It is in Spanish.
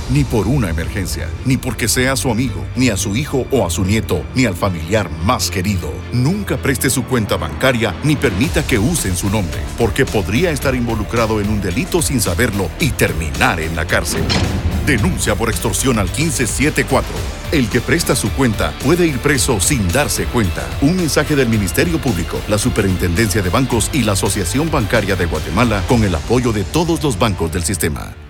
ni por una emergencia, ni porque sea su amigo, ni a su hijo o a su nieto, ni al familiar más querido. Nunca preste su cuenta bancaria ni permita que usen su nombre, porque podría estar involucrado en un delito sin saberlo y terminar en la cárcel. Denuncia por extorsión al 1574. El que presta su cuenta puede ir preso sin darse cuenta. Un mensaje del Ministerio Público, la Superintendencia de Bancos y la Asociación Bancaria de Guatemala con el apoyo de todos los bancos del sistema.